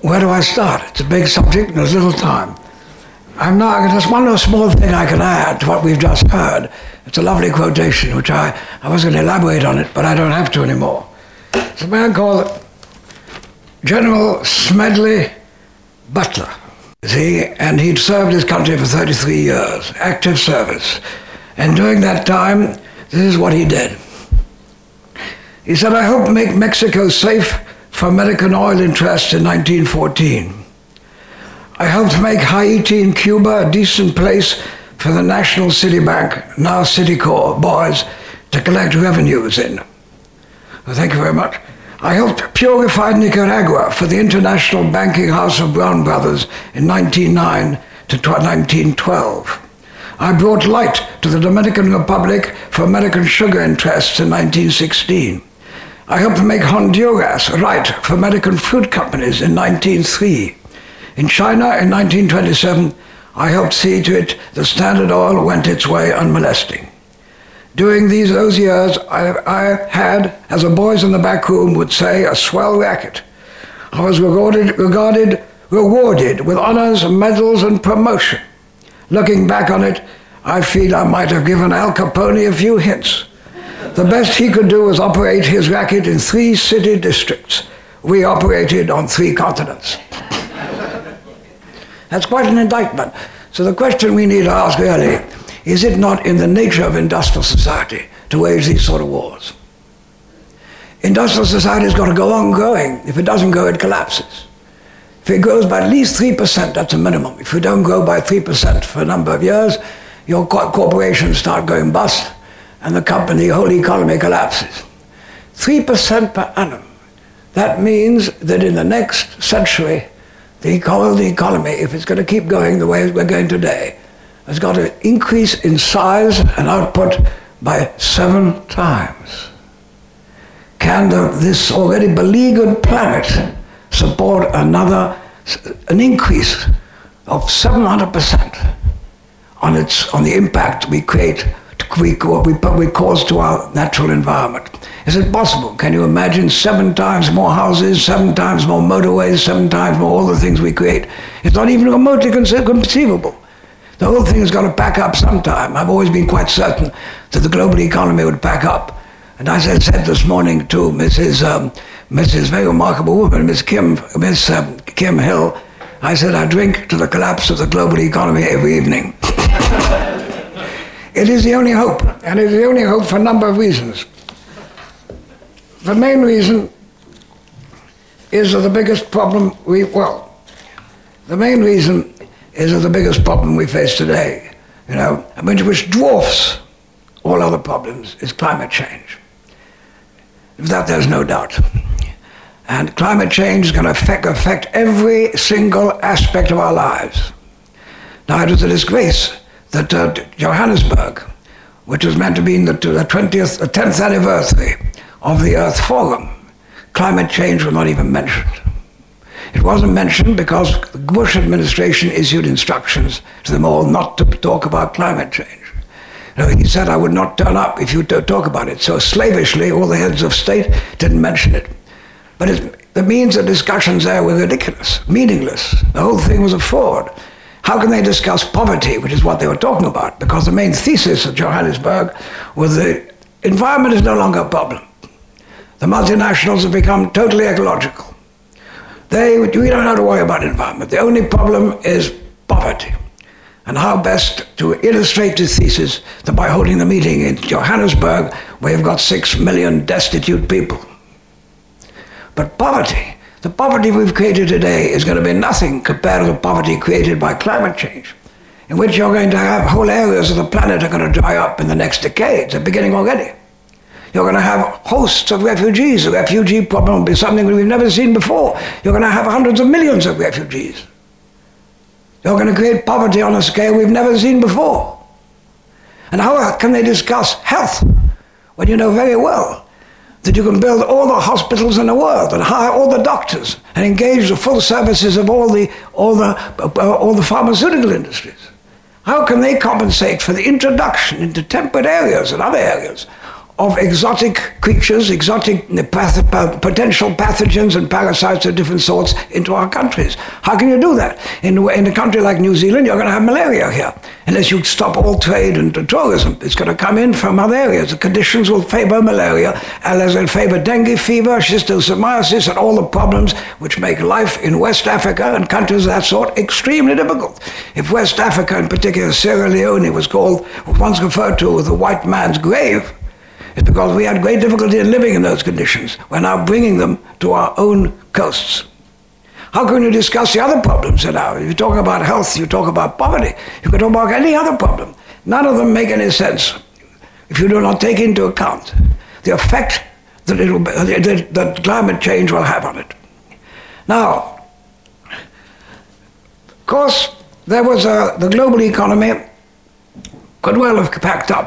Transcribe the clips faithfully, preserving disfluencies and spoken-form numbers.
where do I start? It's a big subject and there's little time. I'm not, there's one little small thing I can add to what we've just heard. It's a lovely quotation, which I, I was going to elaborate on it, but I don't have to anymore. It's a man called General Smedley Butler. See, and he'd served his country for thirty-three years, active service. And during that time, this is what he did. He said, I hope to make Mexico safe for American oil interests in nineteen fourteen. I hope to make Haiti and Cuba a decent place for the National City Bank, now Citicorp, boys, to collect revenues in. Well, thank you very much. I helped purify Nicaragua for the International Banking House of Brown Brothers in nineteen oh nine to nineteen twelve. I brought light to the Dominican Republic for American sugar interests in nineteen sixteen. I helped make Honduras right for American fruit companies in nineteen oh three. In China in nineteen twenty-seven, I helped see to it the Standard Oil went its way unmolested. During these those years, I, I had, as the boys in the back room would say, a swell racket. I was regarded, regarded, rewarded with honors, medals, and promotion. Looking back on it, I feel I might have given Al Capone a few hints. The best he could do was operate his racket in three city districts. We operated on three continents. That's quite an indictment. So the question we need to ask really, is it not in the nature of industrial society to wage these sort of wars? Industrial society has got to go on growing. If it doesn't grow, it collapses. If it grows by at least three percent, that's a minimum. If you don't grow by three percent for a number of years, your corporations start going bust and the company, the whole economy collapses. three percent per annum. That means that in the next century, the economy, if it's going to keep going the way we're going today, has got to increase in size and output by seven times. Can the, this already beleaguered planet support another, an increase of seven hundred percent on its on the impact we create, we, we, we cause to our natural environment? Is it possible? Can you imagine seven times more houses, seven times more motorways, seven times more all the things we create? It's not even remotely conceivable. The whole thing has got to pack up sometime. I've always been quite certain that the global economy would pack up. And as I said this morning to Missus Um, Missus very remarkable woman, Miss Kim, Miss um, Kim Hill, I said I drink to the collapse of the global economy every evening. It is the only hope, and it is the only hope for a number of reasons. The main reason is that the biggest problem we, well, the main reason is that the biggest problem we face today, you know, I mean, which dwarfs all other problems, is climate change. Of that there's no doubt. And climate change is going to affect, affect every single aspect of our lives. Now, it was a disgrace that uh, Johannesburg, which was meant to be in the, the twentieth, the tenth anniversary of the Earth Forum, climate change was not even mentioned. It wasn't mentioned because the Bush administration issued instructions to them all not to talk about climate change. You know, he said, I would not turn up if you don't talk about it. So slavishly, all the heads of state didn't mention it. But it, the means of discussions there were ridiculous, meaningless. The whole thing was a fraud. How can they discuss poverty, which is what they were talking about? Because the main thesis of Johannesburg was the environment is no longer a problem. The multinationals have become totally ecological. They, we don't have to worry about environment. The only problem is poverty. And how best to illustrate this thesis than by holding the meeting in Johannesburg, where you've got six million destitute people. But poverty, the poverty we've created today is going to be nothing compared to the poverty created by climate change, in which you're going to have whole areas of the planet are going to dry up in the next decades. They're beginning already. You're going to have hosts of refugees. The refugee problem will be something we've never seen before. You're going to have hundreds of millions of refugees. You're going to create poverty on a scale we've never seen before. And how can they discuss health when you know very well that you can build all the hospitals in the world and hire all the doctors and engage the full services of all the, all the, uh, all the pharmaceutical industries? How can they compensate for the introduction into temperate areas and other areas of exotic creatures, exotic path- potential pathogens and parasites of different sorts into our countries. How can you do that? In, in a country like New Zealand, you're going to have malaria here, unless you stop all trade and tourism. It's going to come in from other areas. The conditions will favor malaria, as they'll favor dengue fever, schistosomiasis, and all the problems which make life in West Africa and countries of that sort extremely difficult. If West Africa, in particular Sierra Leone, was called, was once referred to as the white man's grave, it's because we had great difficulty in living in those conditions. We're now bringing them to our own coasts. How can you discuss the other problems now? If you talk about health, you talk about poverty, you can talk about any other problem. None of them make any sense if you do not take into account the effect that, it will, that, that climate change will have on it. Now, of course, there was a, the global economy could well have packed up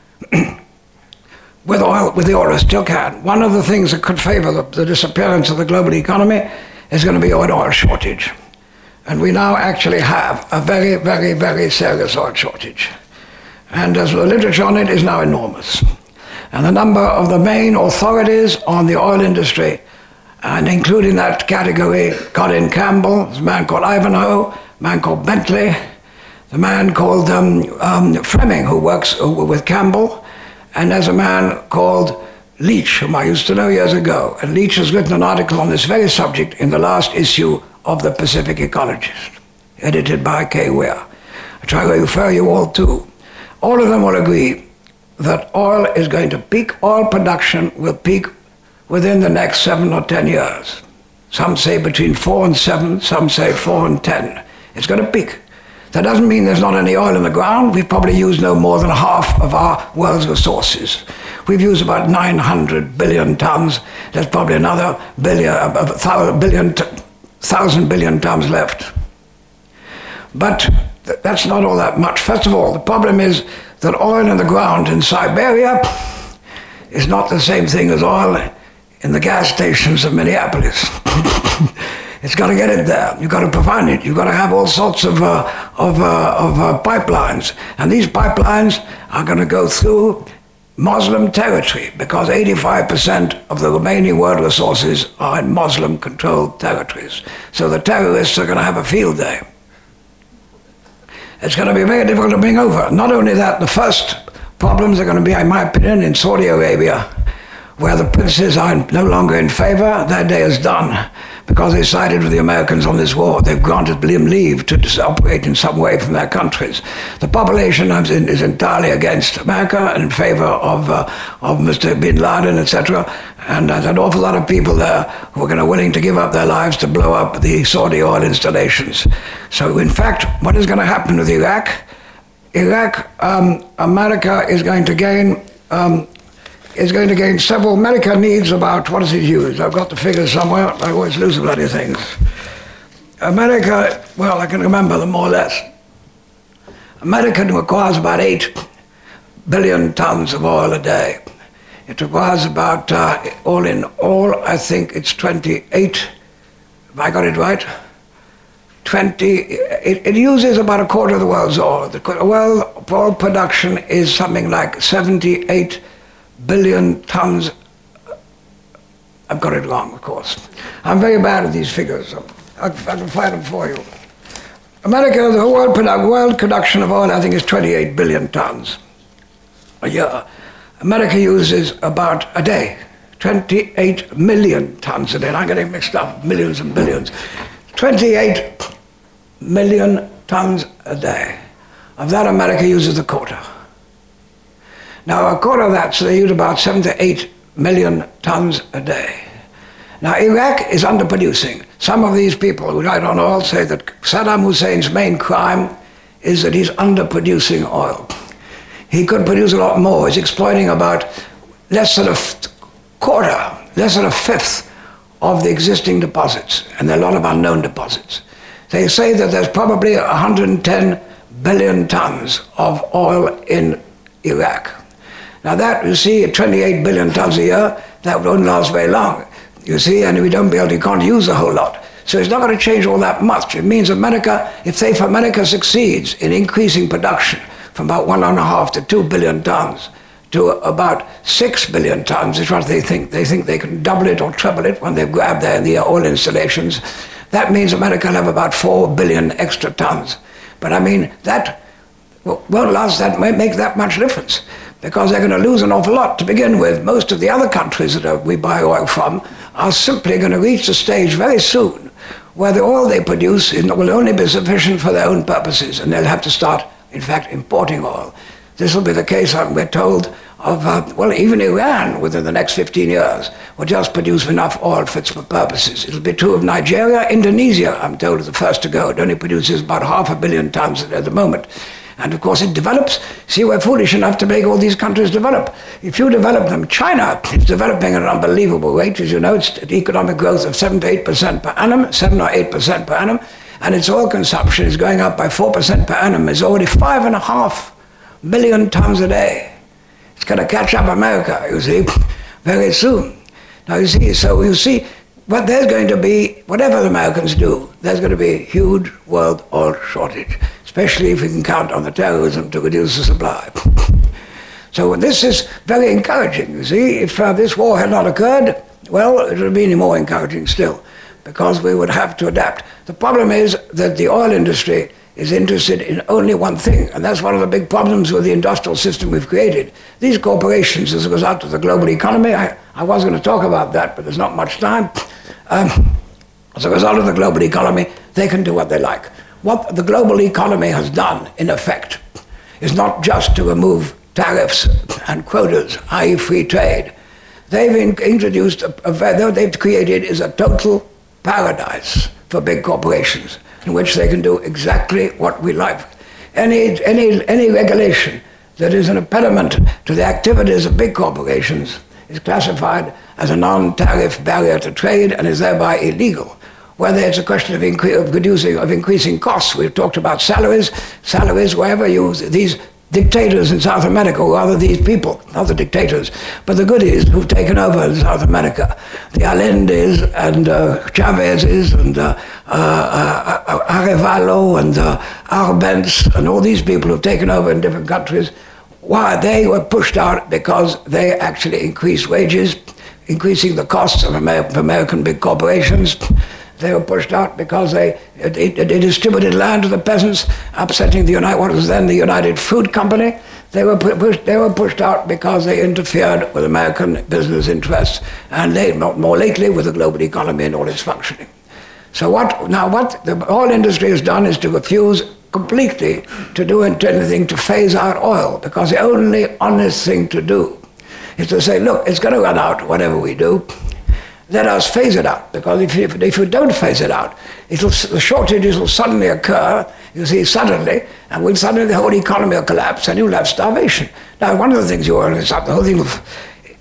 with oil, with the oil, it still can. One of the things that could favor the, the disappearance of the global economy is going to be an oil shortage. And we now actually have a very, very, very serious oil shortage. And as the literature on it is now enormous. And the number of the main authorities on the oil industry, and including that category, Colin Campbell, there's a man called Ivanhoe, a man called Bentley, the man called um, um, Fleming, who works with Campbell, and there's a man called Leach, whom I used to know years ago. And Leach has written an article on this very subject in the last issue of the Pacific Ecologist, edited by Kay Weir, which I will refer you all to. All of them will agree that oil is going to peak, oil production will peak within the next seven or ten years. Some say between four and seven, some say four and ten. It's going to peak. That doesn't mean there's not any oil in the ground. We've probably used no more than half of our world's resources. We've used about nine hundred billion tons. There's probably another billion, a thousand billion, thousand billion tons left. But th- that's not all that much. First of all, the problem is that oil in the ground in Siberia is not the same thing as oil in the gas stations of Minneapolis. It's got to get it there. You've got to provide it. You've got to have all sorts of uh, of, uh, of uh, pipelines. And these pipelines are going to go through Muslim territory because eighty-five percent of the remaining world resources are in Muslim-controlled territories. So the terrorists are going to have a field day. It's going to be very difficult to bring over. Not only that, the first problems are going to be, in my opinion, in Saudi Arabia, where the princes are no longer in favor. Their day is done because they sided with the Americans on this war. They've granted them leave to operate in some way from their countries. The population is entirely against America and in favor of uh, of Mister Bin Laden, et cetera. And there's an awful lot of people there who are going to willing to give up their lives to blow up the Saudi oil installations. So in fact, what is going to happen with Iraq? Iraq, um, America is going to gain um, is going to gain several. America needs about, what does it use? I've got the figures somewhere. I always lose the bloody things. America, well, I can remember them more or less. America requires about eight billion tons of oil a day. It requires about, uh, all in all, I think it's twenty-eight, have I got it right? twenty, it, it uses about a quarter of the world's oil. The oil, oil production is something like seventy-eight billion tons. I've got it wrong, of course. I'm very bad at these figures. I, I can find them for you. America, the world, produ- world production of oil, I think, is twenty-eight billion tons a year. America uses about a day, twenty-eight million tons a day. And I'm getting mixed up, millions and billions. twenty-eight million tons a day. Of that, America uses a quarter. Now, a quarter of that, so they use about seven to eight million tons a day. Now, Iraq is underproducing. Some of these people who write on oil say that Saddam Hussein's main crime is that he's underproducing oil. He could produce a lot more. He's exploiting about less than a quarter, less than a fifth of the existing deposits, and there are a lot of unknown deposits. They say that there's probably one hundred ten billion tons of oil in Iraq. Now that, you see, at twenty-eight billion tons a year, that won't last very long, you see, and we don't be able to, you can't use a whole lot. So it's not going to change all that much. It means America, if they, if America succeeds in increasing production from about one and a half to two billion tons to about six billion tons is what they think. They think they can double it or treble it when they've grabbed their the oil installations. That means America will have about four billion extra tons. But I mean, that won't last, that won't make that much difference, because they're going to lose an awful lot to begin with. Most of the other countries that are, we buy oil from are simply going to reach the stage very soon where the oil they produce will only be sufficient for their own purposes, and they'll have to start, in fact, importing oil. This will be the case, we're told, of, uh, well, even Iran within the next fifteen years will just produce enough oil for its purposes. It'll be true of Nigeria. Indonesia, I'm told, is the first to go. It only produces about half a billion tons at the moment. And of course it develops. See, we're foolish enough to make all these countries develop. If you develop them, China is developing at an unbelievable rate. As you know, it's an economic growth of seven to eight percent per annum, seven or eight percent per annum, and its oil consumption is going up by four percent per annum. It's already five and a half million tons a day. It's going to catch up America, you see, very soon. Now you see, so you see, what there's going to be, whatever the Americans do, there's going to be a huge world oil shortage, especially if we can count on the terrorism to reduce the supply. So this is very encouraging, you see. If uh, this war had not occurred, well, it would be even more encouraging still, because we would have to adapt. The problem is that the oil industry is interested in only one thing, and that's one of the big problems with the industrial system we've created. These corporations, as a result of the global economy, I, I was going to talk about that, but there's not much time. Um, as a result of the global economy, they can do what they like. What the global economy has done, in effect, is not just to remove tariffs and quotas, that is free trade. They've in, introduced, a, a, what they've created is a total paradise for big corporations, in which they can do exactly what we like. Any, any, any regulation that is an impediment to the activities of big corporations is classified as a non-tariff barrier to trade and is thereby illegal. Whether it's a question of, incre of reducing, of increasing costs, we've talked about salaries, salaries wherever you, these dictators in South America, or rather these people, not the dictators, but the goodies who've taken over in South America, the Allende's and uh, Chavez's and uh, uh, uh, Arevalo and uh, Arbenz and all these people who've taken over in different countries, why they were pushed out because they actually increased wages, increasing the costs of Amer American big corporations. They were pushed out because they, they, they distributed land to the peasants, upsetting the United, what was then the United Fruit Company. They were, pushed, they were pushed out because they interfered with American business interests, and they, more lately with the global economy and all its functioning. So what, now what the oil industry has done is to refuse completely to do anything to phase out oil, because the only honest thing to do is to say, look, it's going to run out, whatever we do. Let us phase it out, because if you, if you don't phase it out, it'll, the shortages will suddenly occur, you see, suddenly, and will suddenly the whole economy will collapse and you'll have starvation. Now, one of the things you want to stop, the whole thing, of,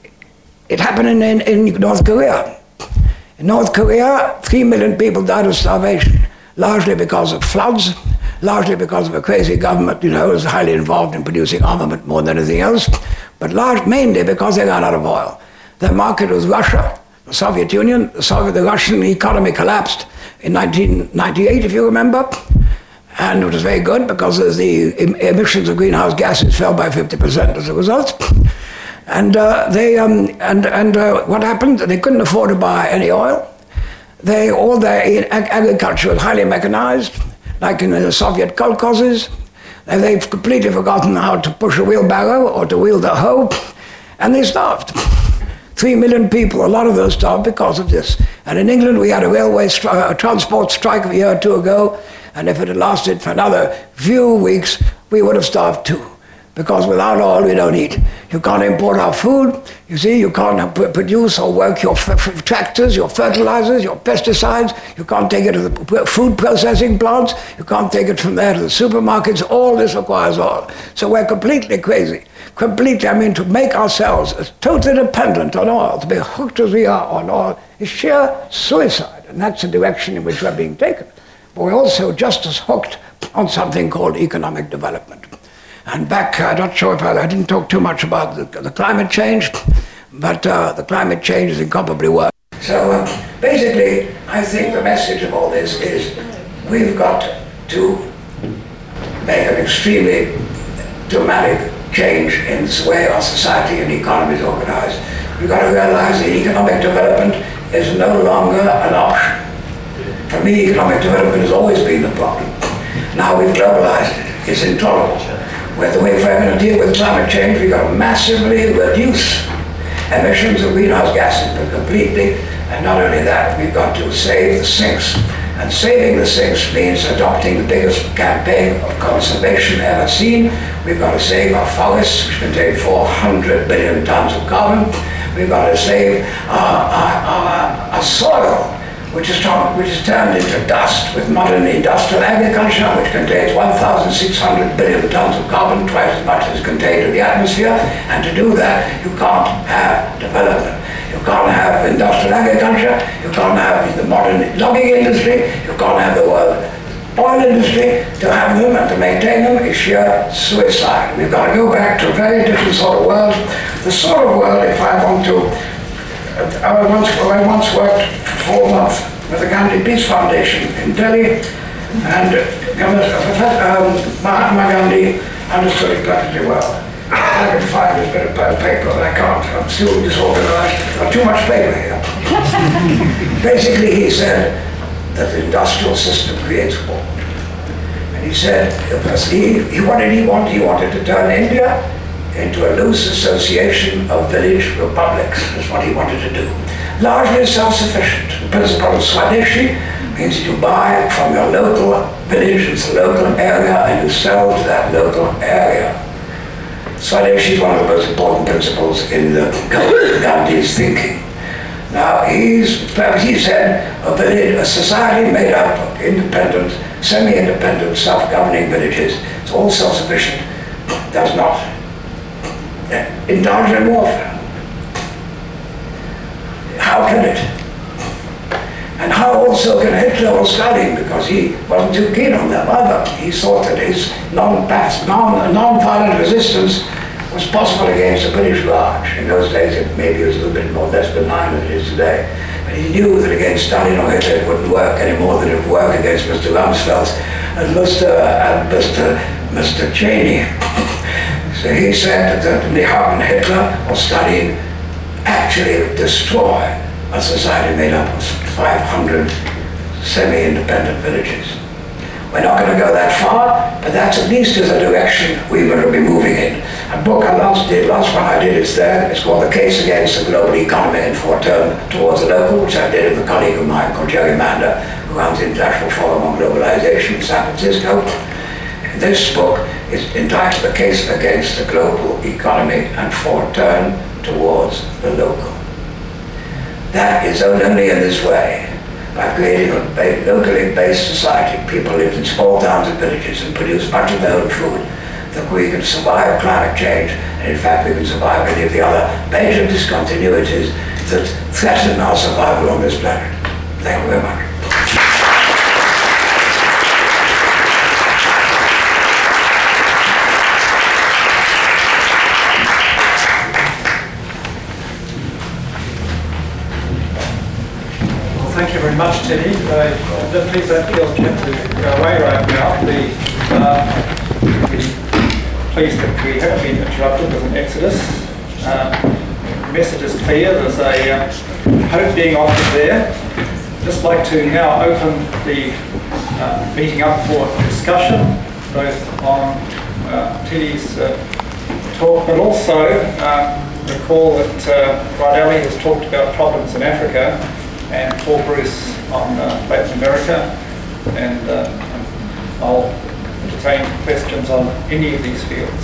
it happened in, in, in North Korea. In North Korea, three million people died of starvation, largely because of floods, largely because of a crazy government, you know, who was highly involved in producing armament more than anything else, but large, mainly because they ran out of oil. Their market was Russia. The Soviet Union, the, Soviet, the Russian economy collapsed in nineteen ninety-eight, if you remember, and it was very good because the emissions of greenhouse gases fell by fifty percent as a result. And uh, they um, and and uh, what happened? They couldn't afford to buy any oil. They all their ag agriculture was highly mechanized, like in the Soviet kolkhozes. And they've completely forgotten how to push a wheelbarrow or to wield a hoe, and they starved. Three million people, a lot of those starved because of this. And in England, we had a railway stri a transport strike a year or two ago, and if it had lasted for another few weeks, we would have starved too. Because without oil, we don't eat. You can't import our food. You see, you can't produce or work your f tractors, your fertilizers, your pesticides. You can't take it to the food processing plants. You can't take it from there to the supermarkets. All this requires oil. So we're completely crazy. Completely, I mean, to make ourselves as totally dependent on oil, to be hooked as we are on oil, is sheer suicide. And that's the direction in which we're being taken. But we're also just as hooked on something called economic development. And back, I'm not sure if I, I didn't talk too much about the, the climate change, but uh, the climate change is incomparably worse. So uh, basically, I think the message of all this is we've got to make an extremely dramatic change in the way our society and economy is organized. We've got to realize that economic development is no longer an option. For me, economic development has always been the problem. Now we've globalized it. It's intolerable. Where the way if we're going to deal with climate change, we've got to massively reduce emissions of greenhouse gases completely. And not only that, we've got to save the sinks. And saving the sinks means adopting the biggest campaign of conservation ever seen. We've got to save our forests, which contain four hundred billion tons of carbon. We've got to save our, our, our, our soil, which is, turned, which is turned into dust with modern industrial agriculture, which contains one thousand six hundred billion tons of carbon, twice as much as contained in the atmosphere. And to do that, you can't have development. You can't have industrial agriculture, you can't have the modern logging industry, you can't have the world oil industry. To have them and to maintain them is sheer suicide. We've got to go back to a very different sort of world. The sort of world, if I want to, I once, I once worked for four months with the Gandhi Peace Foundation in Delhi, and um, Mahatma Gandhi understood it perfectly well. I can find this bit of paper, but I can't. I'm still disorganized. I've got too much paper here. Basically, he said that the industrial system creates war. And he said, he, he, what did he want? He wanted to turn India into a loose association of village republics. That's what he wanted to do. Largely self-sufficient. The principle of Swadeshi means that you buy from your local village, it's a local area, and you sell to that local area. Swadeshi is one of the most important principles in the Gandhi's thinking. Now, he's, he said a village, a society made up of independent, semi-independent, self-governing villages, it's all self-sufficient, does not indulge in warfare. How can it? And how also can Hitler or Stalin, because he wasn't too keen on them either. He thought that his non-violent non, non resistance was possible against the British Raj. In those days, it maybe was a little bit more less benign than it is today. But he knew that against Stalin or Hitler it wouldn't work any more than it would work against Mister Rumsfeld and Mister and Mister Mister Cheney. So he said that Nihan Hitler or Stalin actually destroy a society made up of five hundred semi-independent villages. We're not going to go that far, but that's at least is the direction we will be moving in. A book I last did, last one I did is there, it's called The Case Against the Global Economy and for a Turn Towards the Local, which I did with a colleague of mine called Jerry Mander, who runs the International Forum on Globalization in San Francisco. This book is entitled The Case Against the Global Economy and for a Turn Towards the Local. That is only in this way, by creating a locally based society. People live in small towns and villages and produce much of their own food, that we can survive climate change, and in fact we can survive any of the other major discontinuities that threaten our survival on this planet. Thank you very much. Thank you very much, Teddy. Uh, just please don't feel you have to go away right now. The, uh, pleased that we haven't been interrupted with an exodus. Uh, the message is clear. There's a uh, hope being offered there. I'd just like to now open the uh, meeting up for discussion, both on uh, Teddy's uh, talk, but also uh, recall that uh, Rod Alley has talked about problems in Africa, and Paul Bruce on uh, Latin America, and uh, I'll entertain questions on any of these fields.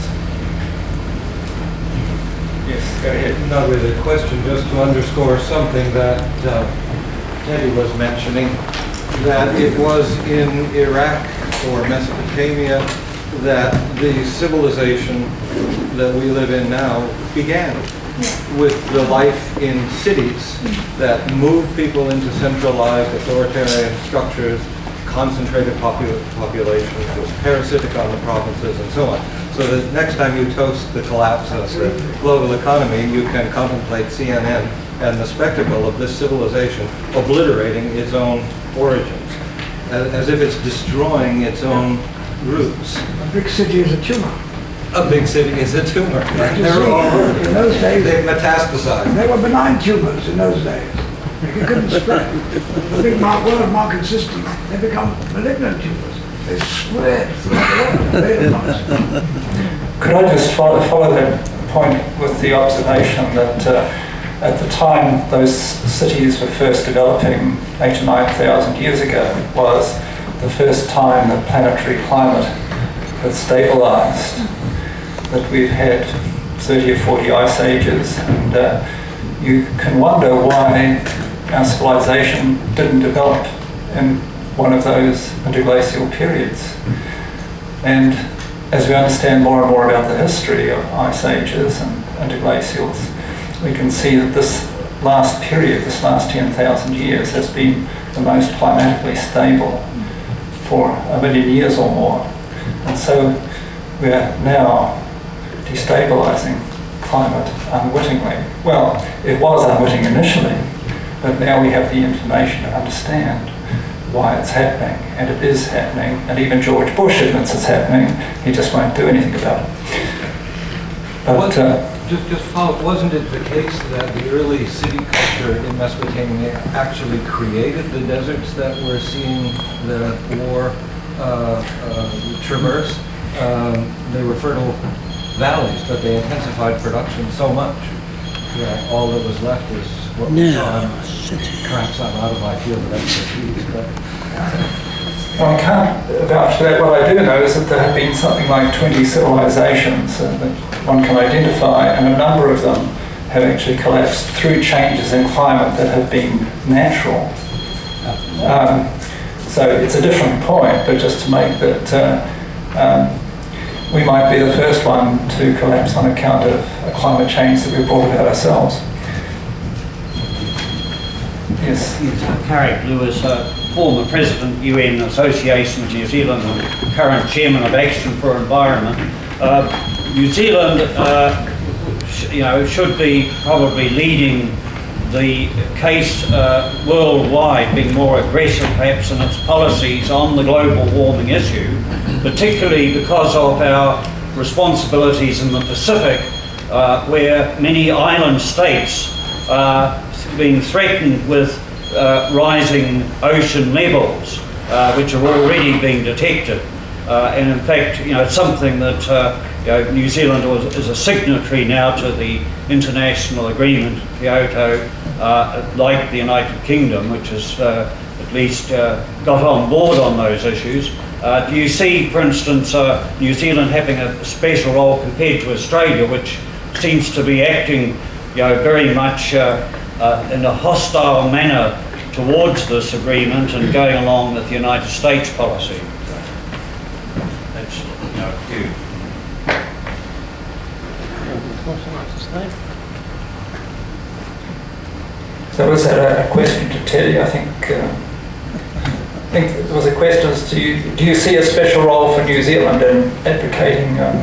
Yes, go ahead. Not really a question, just to underscore something that uh, Teddy was mentioning, that it was in Iraq or Mesopotamia that the civilization that we live in now began. With the life in cities that moved people into centralized authoritarian structures, concentrated popul populations, was parasitic on the provinces and so on. So that next time you toast the collapse of the global economy, you can contemplate C N N and the spectacle of this civilization obliterating its own origins, as, as if it's destroying its own roots. A big city is a tumor. a big city is a tumor. You They're see, all over. in those days, They metastasize. they were benign tumors in those days. You couldn't spread. The big mar- world market system, they become malignant tumors. They spread throughout the world. They advance. Could I just follow, follow that point with the observation that uh, at the time those cities were first developing eight to nine thousand years ago was the first time that planetary climate had stabilized, that we've had thirty or forty ice ages, and uh, you can wonder why our civilization didn't develop in one of those interglacial periods. And as we understand more and more about the history of ice ages and interglacials, we can see that this last period, this last ten thousand years, has been the most climatically stable for a million years or more. And so we're now destabilizing climate unwittingly. Well, it was unwitting initially, but now we have the information to understand why it's happening, and it is happening, and even George Bush admits it's happening, he just won't do anything about it. But, uh, Just, just follow, wasn't it the case that the early city culture in Mesopotamia actually created the deserts that we're seeing the war uh, uh, traverse? Um, they were fertile valleys, but they intensified production so much that all that was left is what we saw. And perhaps I'm out of my field of expertise, but... Well, I can't vouch for that. What I do know is that there have been something like twenty civilizations uh, that one can identify, and a number of them have actually collapsed through changes in climate that have been natural. Um, so it's a different point, but just to make that uh, um, we might be the first one to collapse on account of a climate change that we brought about ourselves. Yes. Yes, Carrick Lewis, uh, former President, U N Association of New Zealand and current Chairman of Action for Environment. Uh, New Zealand uh, sh you know, should be probably leading the case uh, worldwide, being more aggressive perhaps in its policies on the global warming issue, particularly because of our responsibilities in the Pacific, uh, where many island states are being threatened with uh, rising ocean levels, uh, which are already being detected. Uh, and in fact, you know, it's something that uh, you know, New Zealand is a signatory now to the international agreement, Kyoto, uh, like the United Kingdom, which has uh, at least uh, got on board on those issues. Uh, do you see, for instance, uh, New Zealand having a special role compared to Australia, which seems to be acting, you know, very much uh, uh, in a hostile manner towards this agreement and going along with the United States policy? That's, you know, you. So was that a, a question to Teddy? I think uh, I think there was a question as to you, do you see a special role for New Zealand in advocating um,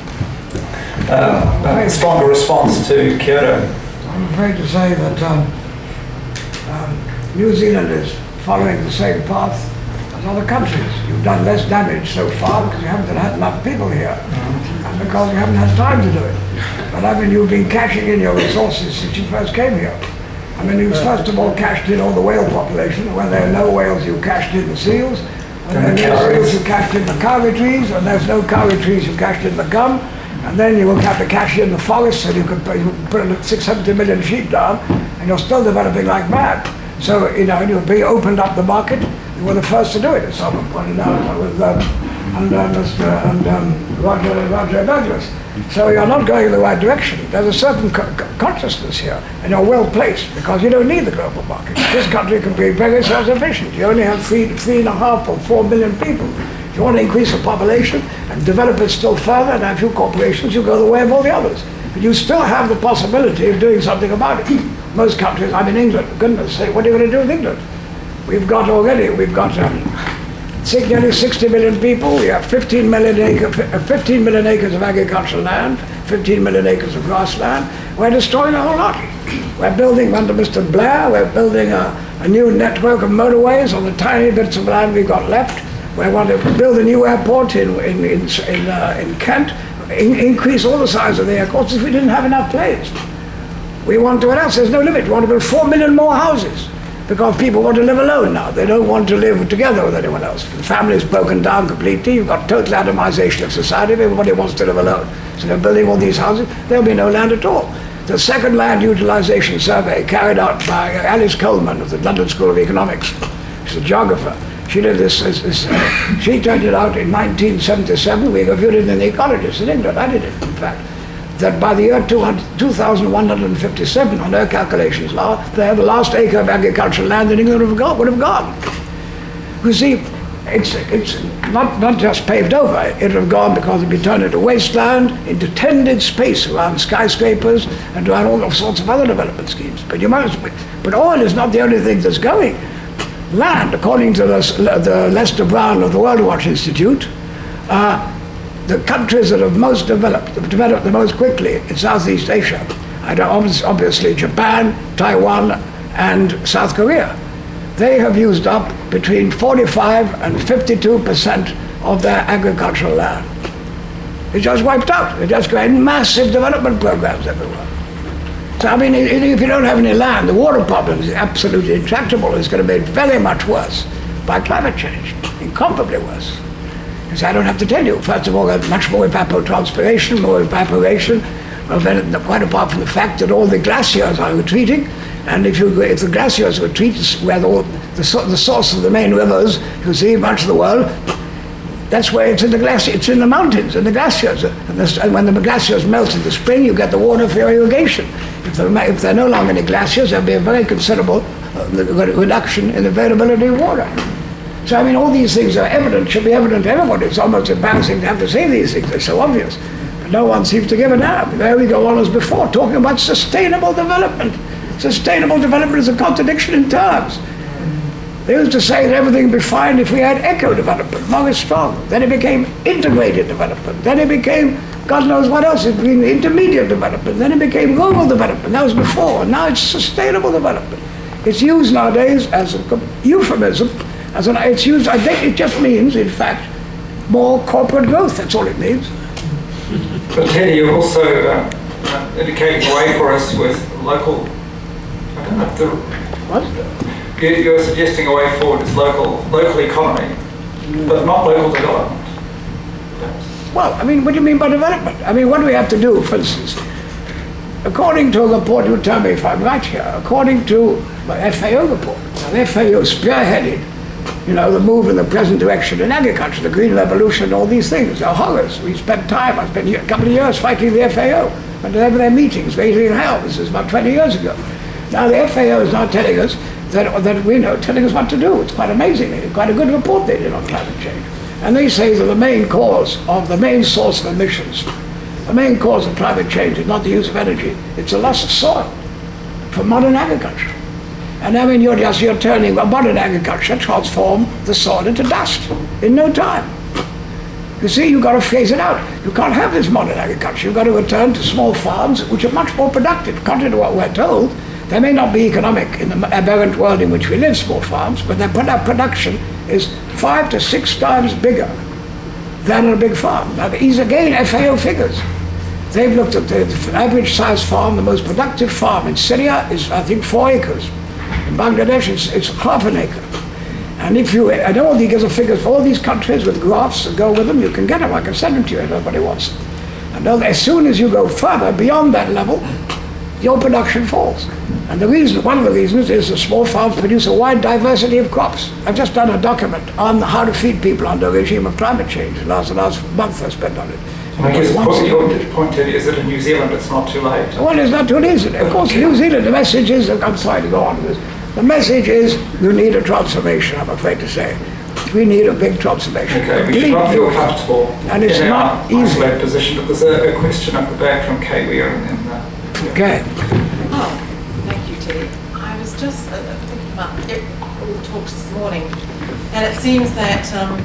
uh, a stronger response to Kyoto? I'm afraid to say that um, um, New Zealand is following the same path as other countries. You've done less damage so far because you haven't had enough people here, mm-hmm. and because you haven't had time to do it. But I mean, you've been cashing in your resources since you first came here. I mean, you first of all cashed in all the whale population. When there are no whales, you cashed in the seals. When there are no seals, you cashed in the kauri trees. When there's no kauri trees, you cashed in the gum. And then you will have to cash in the forests, so you can put, you can put six hundred seventy million sheep down, and you're still developing like mad. So, you know, you'll be opened up the market. You were the first to do it, as someone pointed out, with um, and, uh, Mister and um, Roger, Roger Douglas. So you're not going in the right direction. There's a certain co co consciousness here, and you're well placed because you don't need the global market. This country can be very self-sufficient. You only have three, three and a half or four million people. If you want to increase the population and develop it still further and have few corporations, you go the way of all the others. But you still have the possibility of doing something about it. Most countries, I'm in England, for goodness sake, what are you going to do with England? We've got already, we've got um, nearly sixty million people. We have fifteen million, acre, fifteen million acres of agricultural land, fifteen million acres of grassland. We're destroying a whole lot. We're building, under Mister Blair, we're building a, a new network of motorways on the tiny bits of land we've got left. We want to build a new airport in, in, in, in, uh, in Kent. in- increase all the size of the airports if we didn't have enough planes. We want to, what else? There's no limit. We want to build four million more houses because people want to live alone now. They don't want to live together with anyone else. The family's broken down completely. You've got total atomization of society. Everybody wants to live alone. So they're building all these houses. There'll be no land at all. The second land utilization survey carried out by Alice Coleman of the London School of Economics, she's a geographer. She did this, this, this uh, she turned it out in nineteen seventy-seven. We reviewed it in The Ecologist in England. I did it, in fact. That by the year two thousand one hundred fifty-seven, on her calculations, the last acre of agricultural land in England would have gone. Would have gone. You see, it's, it's not, not just paved over. It would have gone because it would be turned into wasteland, into tended space around skyscrapers and around all sorts of other development schemes. But, you must, but oil is not the only thing that's going. Land, according to the, the Lester Brown of the World Watch Institute, uh, the countries that have most developed, have developed the most quickly in Southeast Asia, are obviously Japan, Taiwan, and South Korea. They have used up between forty-five and fifty-two percent of their agricultural land. It's just wiped out. They're just going massive development programs everywhere. So, I mean, if you don't have any land, the water problem is absolutely intractable. It's going to be very much worse by climate change, incomparably worse. Because I don't have to tell you, first of all, there's much more evapotranspiration, more evaporation, well, then, quite apart from the fact that all the glaciers are retreating. And if, you, if the glaciers retreat, where the, the, the source of the main rivers, you see, much of the world, that's where it's in the glacier, it's in the mountains, in the glaciers. And, the, and when the glaciers melt in the spring, you get the water for your irrigation. If there, if there are no longer any glaciers, there'll be a very considerable uh, reduction in the availability of water. So, I mean, all these things are evident, should be evident to everybody. It's almost embarrassing to have to say these things, they're so obvious. But no one seems to give a damn. There we go on as before, talking about sustainable development. Sustainable development is a contradiction in terms. They used to say that everything would be fine if we had eco-development, Maurice Strong. Then it became integrated development. Then it became, God knows what else, it became intermediate development. Then it became rural development. That was before. And now it's sustainable development. It's used nowadays as a euphemism. As an, it's used, I think it just means, in fact, more corporate growth. That's all it means. But Teddy, you're also uh, uh, indicating a way for us with local, I don't know if the... What? You're suggesting a way forward is local, local economy, but not local development. Well, I mean, what do you mean by development? I mean, what do we have to do, for instance? According to a report, you tell me if I'm right here, according to the F A O report, now the F A O spearheaded, you know, the move in the present direction in agriculture, the Green Revolution, all these things, they're horrors. We spent time, I spent a couple of years fighting the F A O, and they have their meetings, raising hell. This is about twenty years ago. Now the F A O is now telling us that, that we know, telling us what to do. It's quite amazing. It's quite a good report they did on climate change. And they say that the main cause of, the main source of emissions, the main cause of climate change is not the use of energy, it's the loss of soil from modern agriculture. And I mean, you're just, you're turning modern agriculture, transform the soil into dust in no time. You see, you've got to phase it out. You can't have this modern agriculture. You've got to return to small farms, which are much more productive. Contrary to what we're told, they may not be economic in the aberrant world in which we live, small farms, but their production is five to six times bigger than a big farm. Now, these again F A O figures. They've looked at the average size farm. The most productive farm in Syria is, I think, four acres. In Bangladesh, it's, it's half an acre. And if you, I know all these are figures for all these countries with graphs that go with them, you can get them. I can send them to you if nobody wants them. And as soon as you go further beyond that level, your production falls. And the reason, one of the reasons is that small farms produce a wide diversity of crops. I've just done a document on how to feed people under a regime of climate change. Last, last month I spent on it. I guess the point, your point, Teddy, is that in New Zealand it's not too late. Well, it's not too late. Of course, New Zealand, the message is, I'm sorry to go on with this, the message is you need a transformation, I'm afraid to say. We need a big transformation. Okay, we should not feel comfortable and it's in not our easy. isolated position. But there's a, a question up the back from Kay Weir and then... Uh, yeah. Okay. Oh, thank you, Teddy. I was just uh, thinking about all the talks this morning, and it seems that um,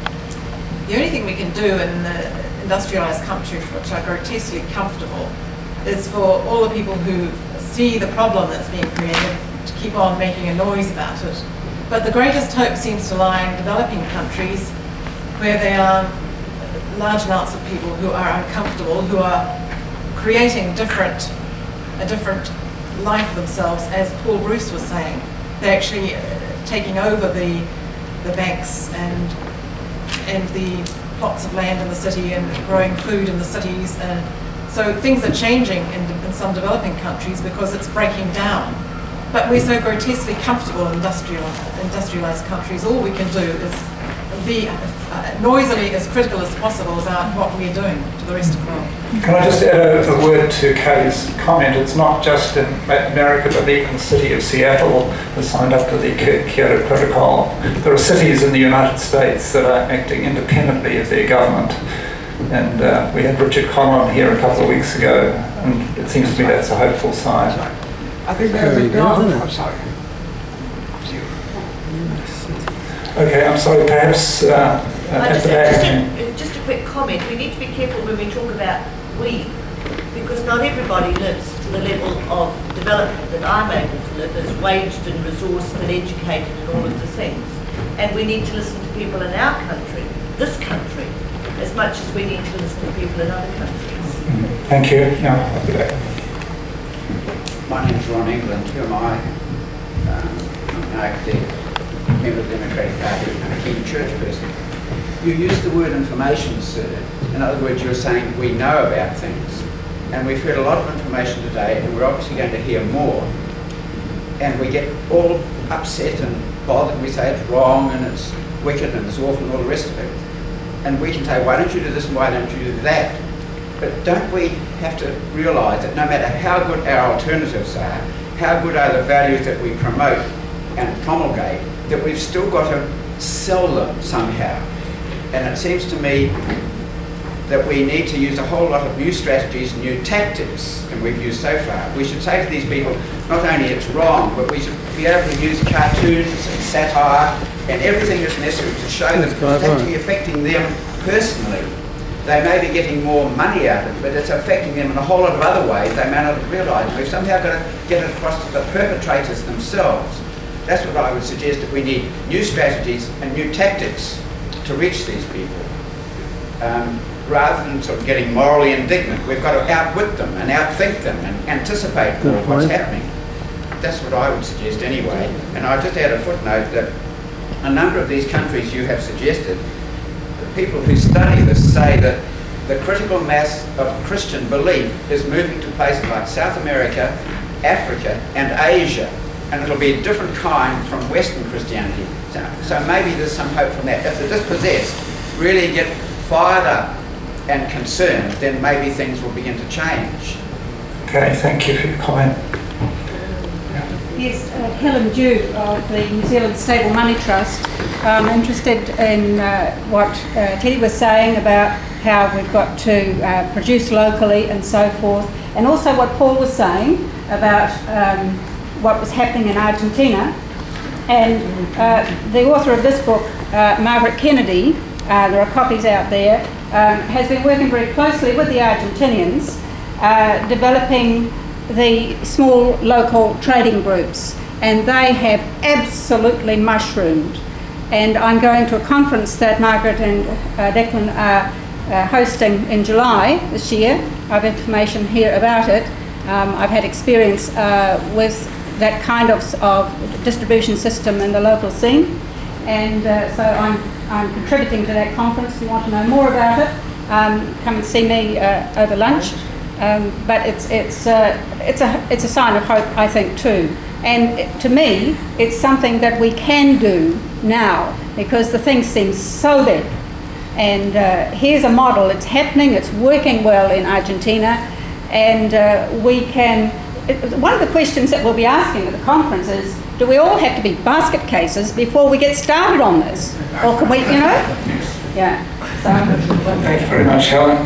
the only thing we can do in the industrialised countries, which are grotesquely comfortable, is for all the people who see the problem that's being created to keep on making a noise about it. But the greatest hope seems to lie in developing countries where they are large amounts of people who are uncomfortable, who are creating different, a different life for themselves, as Paul Bruce was saying. They're actually uh, taking over the the banks and and the plots of land in the city and growing food in the cities, and so things are changing in, in some developing countries because it's breaking down. But we're so grotesquely comfortable in industrial, industrialized countries. All we can do is be uh, noisily as critical as possible about what we're doing to the rest of the world. Can I just add a, a word to Kelly's comment? It's not just in Latin America, but even the city of Seattle has signed up to the Kyoto Protocol. There are cities in the United States that are acting independently of their government. And uh, we had Richard Conlon here a couple of weeks ago, and it seems to me that's a hopeful sign. I think there's a oh, I'm sorry. Okay, I'm sorry, perhaps uh, I at just, the just, back. a, just a quick comment. We need to be careful when we talk about we, because not everybody lives to the level of development that I'm able to live, as waged and resourced and educated and all of the things. And we need to listen to people in our country, this country, as much as we need to listen to people in other countries. Thank you. No, I'll be back. My name is Ron England. Who am I? Um, I'm an architect, member of the Democratic Party, and a keen church person. You used the word information, sir. In other words, you're saying we know about things. And we've heard a lot of information today, and we're obviously going to hear more. And we get all upset and bothered. We say it's wrong and it's wicked and it's awful and all the rest of it. And we can say, why don't you do this and why don't you do that? But don't we have to realise that no matter how good our alternatives are, how good are the values that we promote and promulgate, that we've still got to sell them somehow. And it seems to me that we need to use a whole lot of new strategies, new tactics, and we've used so far. We should say to these people, not only it's wrong, but we should be able to use cartoons and satire and everything that's necessary to show that it's actually affecting them personally. They may be getting more money out of it, but it's affecting them in a whole lot of other ways they may not have realised. We've somehow got to get it across to the perpetrators themselves. That's what I would suggest, that we need new strategies and new tactics to reach these people. Um, rather than sort of getting morally indignant, we've got to outwit them and outthink them and anticipate more of what's happening. That's what I would suggest anyway. And I'll just add a footnote that a number of these countries you have suggested, the people who study this say that the critical mass of Christian belief is moving to places like South America, Africa and Asia, and it'll be a different kind from Western Christianity. So, so maybe there's some hope from that. If the dispossessed really get fired up and concerned, then maybe things will begin to change. Okay, thank you for your comment. Yes, uh, Helen Dew of the New Zealand Stable Money Trust. I'm interested in uh, what uh, Teddy was saying about how we've got to uh, produce locally and so forth, and also what Paul was saying about um, what was happening in Argentina. And uh, the author of this book, uh, Margaret Kennedy, uh, there are copies out there, um, has been working very closely with the Argentinians, uh, developing the small local trading groups, and they have absolutely mushroomed. And I'm going to a conference that Margaret and uh, Declan are uh, hosting in July this year. I have information here about it. Um, I've had experience uh, with that kind of, of distribution system in the local scene, and uh, so I'm, I'm contributing to that conference. If you want to know more about it, um, come and see me uh, over lunch. Um, but it's it's uh, it's a it's a sign of hope, I think, too. And it, to me, it's something that we can do now, because the thing seems so dead. And uh, here's a model. It's happening. It's working well in Argentina, and uh, we can. It, one of the questions that we'll be asking at the conference is: do we all have to be basket cases before we get started on this, or can we, you know? Yeah. So. Thank you very much, Helen.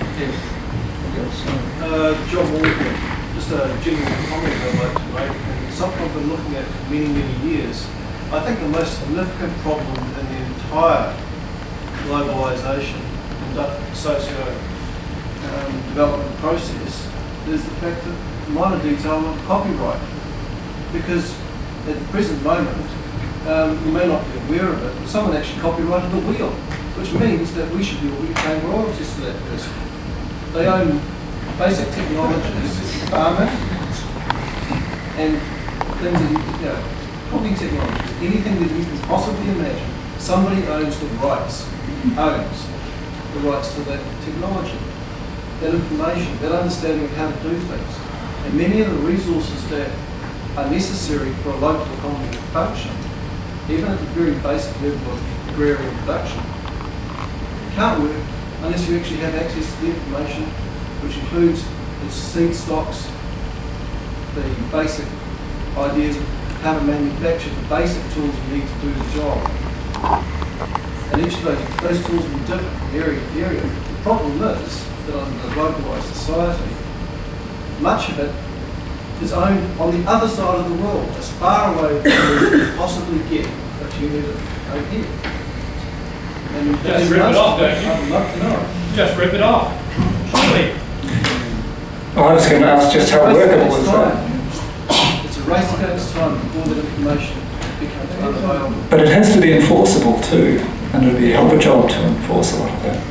Uh, John Walker, just a general comment I'd like to make. And something I've been looking at for many, many years. I think the most significant problem in the entire globalisation and socio-development process is the fact that minor detail of copyright. Because at the present moment, um, you may not be aware of it, but someone actually copyrighted the wheel. which means that we should be all paying royalties to that person. They own basic technologies, farming, and things that, you know, cooking technologies, anything that you can possibly imagine. Somebody owns the rights, owns the rights to that technology, that information, that understanding of how to do things. And many of the resources that are necessary for a local economy to function, even at the very basic level of agrarian production, can't work unless you actually have access to the information, which includes the seed stocks, the basic ideas of how to manufacture the basic tools you need to do the job. And each of those, those tools will be different from area to area. The problem is that under a globalised society, much of it is owned on the other side of the world, as far away from where you can possibly get what you need over here. And Just rip it off, don't you? I'd love to know. Just rip it off. Surely. Well, I was going to ask just how workable is that? It's a race against time before that information becomes unavailable. But it has to be enforceable too, and it would be a hell of a job to enforce a lot of that.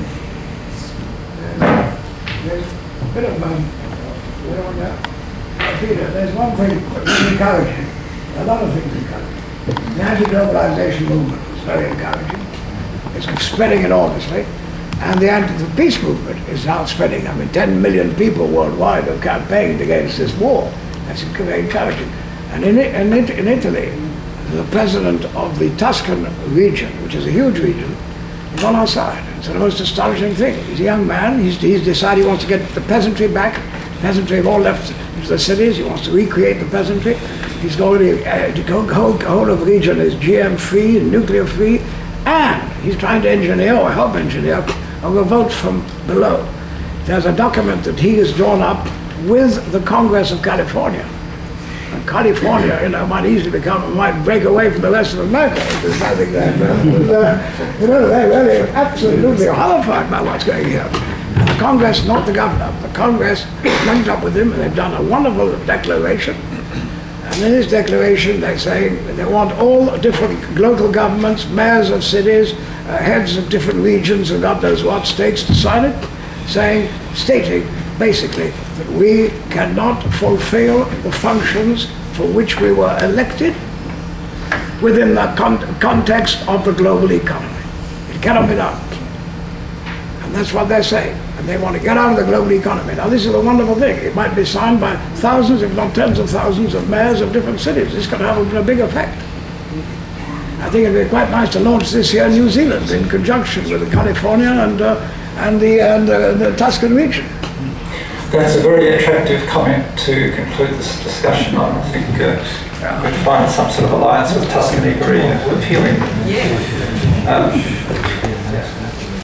There's a bit of, um, you know, uh, Peter, there's one thing that's encouraging, a lot of things encouraging. The anti-globalization movement is very encouraging. It's spreading enormously. And the anti-peace movement is now spreading. I mean, ten million people worldwide have campaigned against this war. That's very encouraging. And in, in, in Italy, the president of the Tuscan region, which is a huge region, is on our side. It's the most astonishing thing. He's a young man. He's, he's decided he wants to get the peasantry back. The peasantry have all left into the cities. He wants to recreate the peasantry. He's going to, uh, the whole, whole of the region is G M-free, nuclear-free, and he's trying to engineer or help engineer a revolt from below. There's a document that he has drawn up with the Congress of California. And California, you know, might easily become, might break away from the rest of America. There's nothing there. uh, you know, they're really absolutely horrified by what's going here. And the Congress, not the governor, the Congress linked up with him, and they've done a wonderful declaration. And in this declaration, they're saying they want all different local governments, mayors of cities, uh, heads of different regions, and God knows what states to sign it, saying, stating basically that we cannot fulfill the functions for which we were elected within the con context of the global economy. It cannot be done. And that's what they're saying. And they want to get out of the global economy. Now, this is a wonderful thing. It might be signed by thousands, if not tens of thousands, of mayors of different cities. This can have a, a big effect. I think it would be quite nice to launch this here in New Zealand in conjunction with California and, uh, and, the, and uh, the Tuscan region. That's a very attractive comment to conclude this discussion on. I think uh, we'd find some sort of alliance with Tuscany very appealing. Yes. Um,